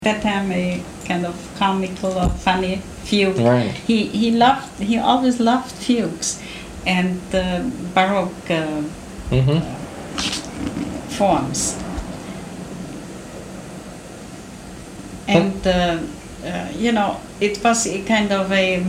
that time a kind of comical or funny fugue. Right. He always loved fugues and Baroque forms. And it was a kind of a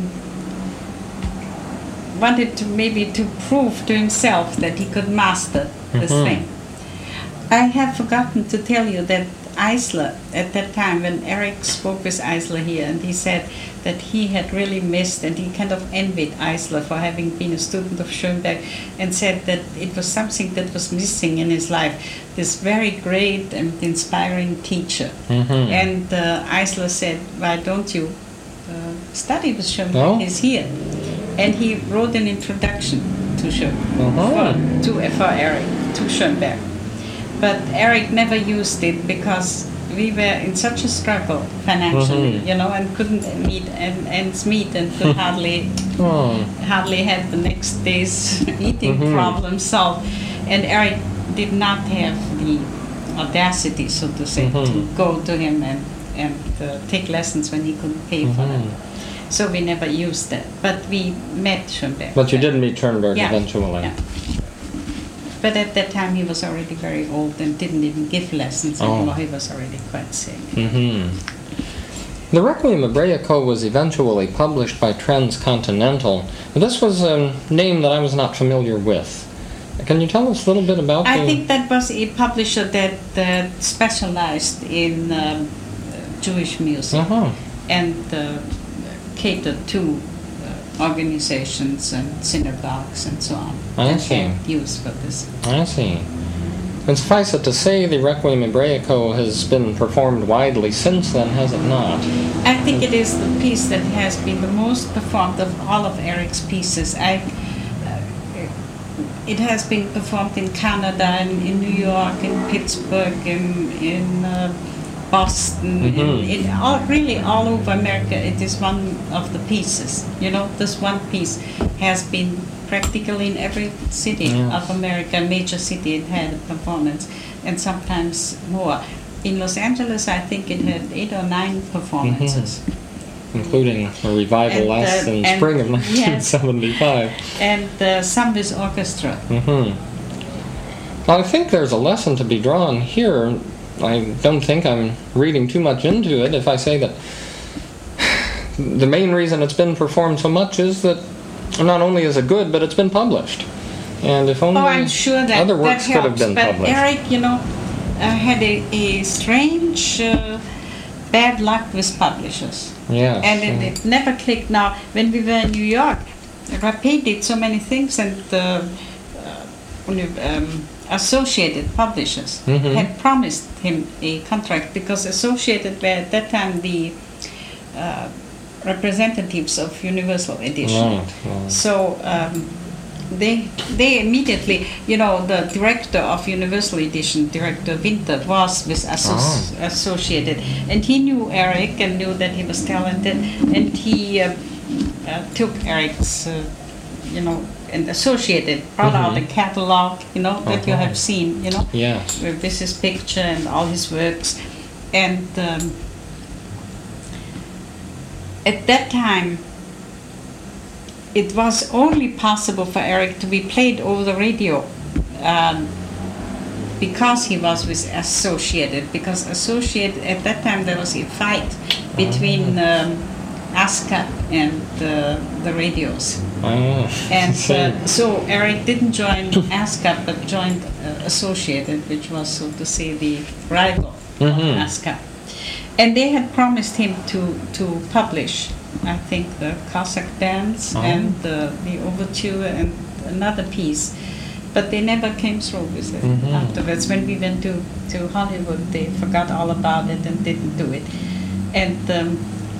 wanted to maybe to prove to himself that he could master this thing. I have forgotten to tell you that Eisler, at that time when Eric spoke with Eisler here, and he said that he had really missed, and he kind of envied Eisler for having been a student of Schoenberg, and said that it was something that was missing in his life, this very great and inspiring teacher. And Eisler said, why don't you study with Schoenberg? Oh. He's here. And he wrote an introduction to Schoenberg, for Eric, to Schoenberg. But Eric never used it because we were in such a struggle financially, and couldn't meet ends meet, and could hardly have the next day's eating problem solved. And Eric did not have the audacity, so to say, to go to him and take lessons when he couldn't pay for them. So we never used that. But we met Schoenberg. But you did meet Schoenberg eventually. Yeah. But at that time he was already very old and didn't even give lessons anymore. He was already quite sick. The Requiem Hebraico was eventually published by Transcontinental. This was a name that I was not familiar with. Can you tell us a little bit about I think that was a publisher that specialized in Jewish music and catered to organizations and synagogues and so on that had use for this. I see. And suffice it to say, the Requiem Hebraico has been performed widely since then, has it not? I think it is the piece that has been the most performed of all of Eric's pieces. It has been performed in Canada, in New York, in Pittsburgh, in Boston, really all over America. It is one of the pieces. This one piece has been practically in every city of America, major city. It had a performance, and sometimes more. In Los Angeles, I think it had 8 or 9 performances, including a revival in spring of 1975, and some with orchestra. Well, I think there's a lesson to be drawn here. I don't think I'm reading too much into it if I say that the main reason it's been performed so much is that not only is it good, but it's been published. And if only I'm sure that other works that could have been published. But Eric, had a strange bad luck with publishers. Yes. And it never clicked. Now, when we were in New York, Rapé did so many things, and Associated Publishers had promised him a contract, because Associated were at that time the representatives of Universal Edition. Right. So they immediately, the director of Universal Edition, Director Winter, was with Associated, and he knew Eric and knew that he was talented, and he took Eric's, and Associated brought out a catalog, that you have seen, with his picture and all his works. And at that time, it was only possible for Eric to be played over the radio because he was with Associated. Because Associated, at that time, there was a fight between ASCAP and the radios. And so Eric didn't join ASCAP, but joined Associated, which was, so to say, the rival of ASCAP. And they had promised him to publish, I think, the Cossack Dance and the Overture and another piece. But they never came through with it afterwards. When we went to Hollywood, they forgot all about it and didn't do it. And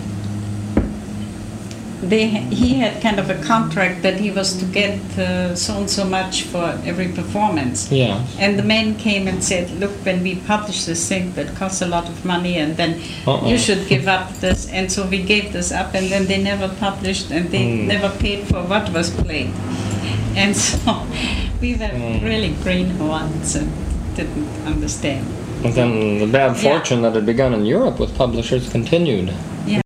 he had kind of a contract that he was to get so and so much for every performance. Yeah. And the man came and said, look, when we publish this thing that costs a lot of money, and then you should give up this. And so we gave this up, and then they never published, and they never paid for what was played. And so we were really greenhorns and didn't understand. But then the bad fortune that had begun in Europe with publishers continued.